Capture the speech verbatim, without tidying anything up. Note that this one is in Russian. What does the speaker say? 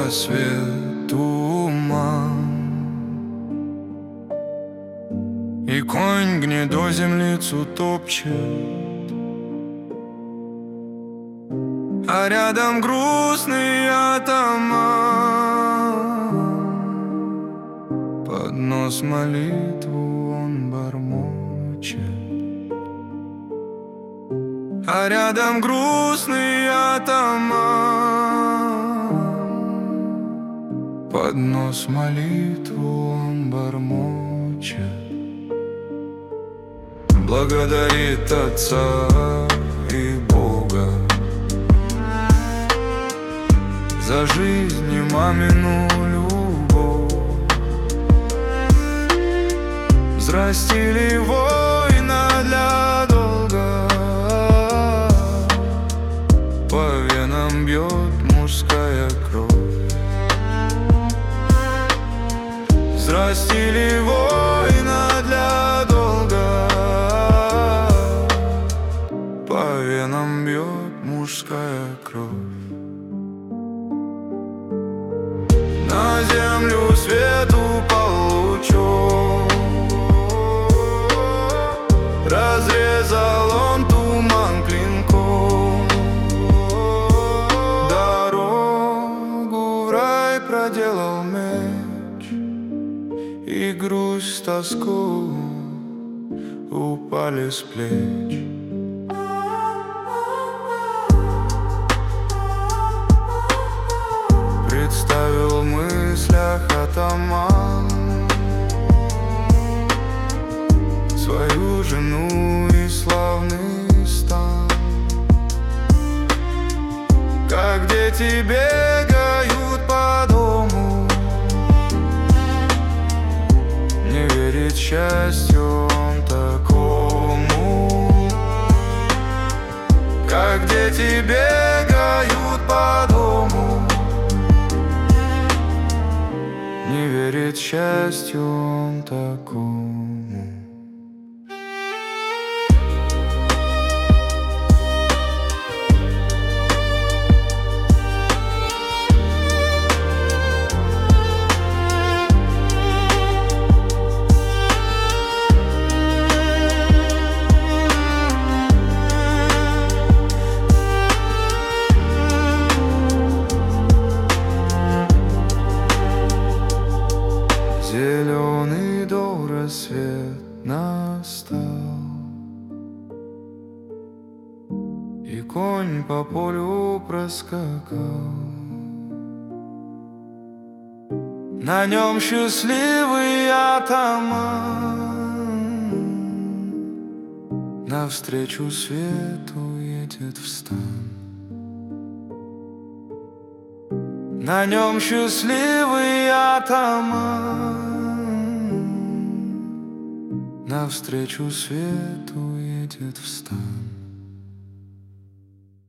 рассвет туман, и конь гнедой землицу топчет, а рядом грустный атаман. Под нос молитву он бормочет, а рядом грустный атаман. Под нос молитву он бормочет, благодарит Отца и Бога за жизнь и мамину любовь. Взрастили воина для долга, по венам бьет мужская кровь. Взрастили воина для долга, по венам бьет мужская кровь. На землю свет упал лучом, разрезал он туман клинком. Дорогу в рай проделал меч, и грусть, тоску упали с плеч. Представил в мыслях атаман свою жену и славный стан, как дети бегают по дому, не верит счастью он такому. Как дети бегают по дому, не верит счастью он такому. Зеленый до рассвет настал, и конь по полю проскакал. На нем счастливый атаман навстречу свету едет в стан. На нем счастливый атаман навстречу свету едет в стан.